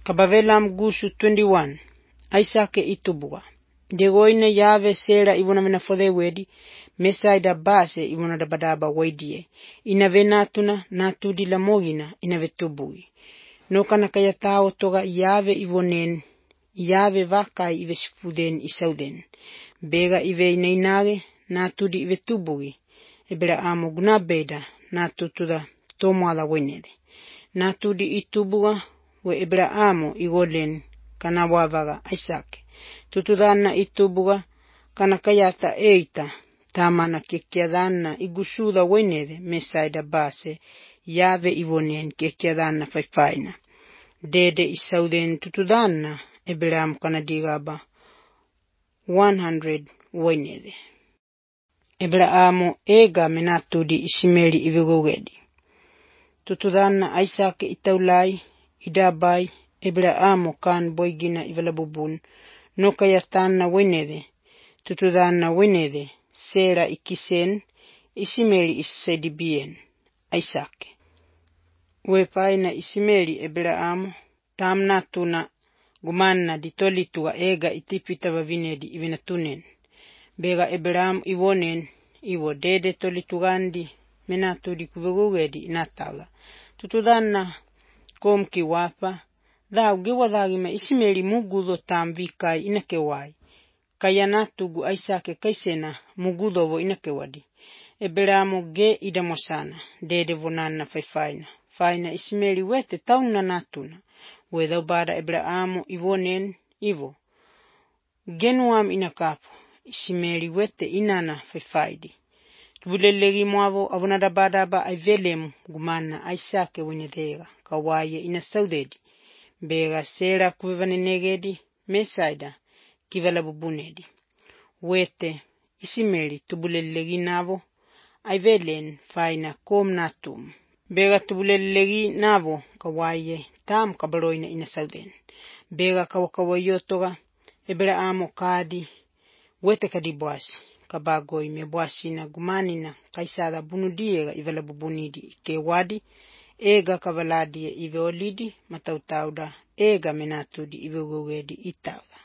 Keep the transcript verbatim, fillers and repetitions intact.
Kabavela mgusu twenty-one. Isake itubuga. Degoina yave sera ibuna mena fode wedi. Mesaida base ibuna da badaba waidie. Inave natuna natudi la mogina inave tubui. No kana kaya tao toga yave ivonen. Yave vakai ive sifuden isauden. Bega ive inainage natudi ive tubui. Ebera amo gunabeda natutuda tomala wenede. Natudi itubuga we ebera amo igolen kana wavaga Isake. Tutudana itubuga kana kayata eita tamana kekiadana igusuda wenede mesaida base yave ivonen kekiadana faifaina. Dede isauden tutudana ebera amo kana digaba one hundred wenede. Ebera amo ega menatudi isimeli ivigogedi. Tutudana Isake itaulai idabai ebera amo kan boigina ivelabubun no kayatana wenede. Tutudana wenede sera ikisen isimeli isedibien Isake. Wepaina isimeli ebera amo tamna tuna gumana ditolitua ega itipita vavinedi ivinatunen. Bega ebera amo iwonen iwo dede tolitugandi menatudi kuvegugedi inatala. Tutudana komki wapa dau gewadagime isimeli mugudo tamvikai inakewai. Kaya natugu Isake kaisena mugudovo inakewadi. Ebera amo ge idamosana dede vonana faifaina. Faina isimeli wete tauna natuna. Wedau bada ebera amo iwonen ivo. Genuam inakapo. Isimeli wete inana faifaidi. Tubulelegi mwavo avunada badaba aivelemu gumana Isake wenedega. Kawaye inasaudedi. Bega sera kuvivanenegedi mesaida kivala bubunedi. Wete isimeli tubulelegi navo aivelen faina kom natum. Bega tubulelegi navo kawaye tam kabaroina inasauden. Bega kawakawayotoga ebera amo kadi wete kadibuasi. Kabagoi mebuasi na gumanina kaisada bunudiega ivala bubunidi ike wadi. Ega kavaladi ive olidi matautauda ega menatudi ive gugedi itauda.